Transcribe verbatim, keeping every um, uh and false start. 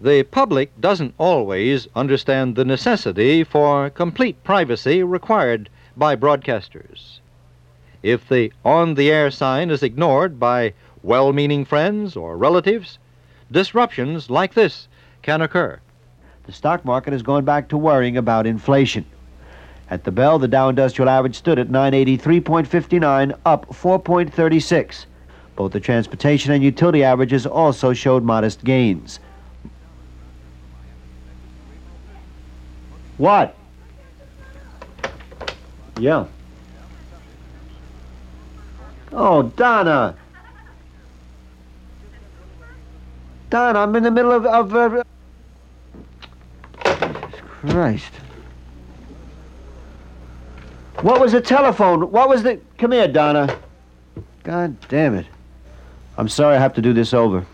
The public doesn't always understand the necessity for complete privacy required by broadcasters. If the on-the-air sign is ignored by well-meaning friends or relatives, disruptions like this can occur. The stock market is going back to worrying about inflation. At the bell, the Dow Industrial Average stood at nine eighty-three point five nine, up four point three six. Both the transportation and utility averages also showed modest gains. What? Yeah. Oh, Donna. Donna, I'm in the middle of... of uh... Jesus Christ. What was the telephone? What was the... Come here, Donna. God damn it. I'm sorry I have to do this over.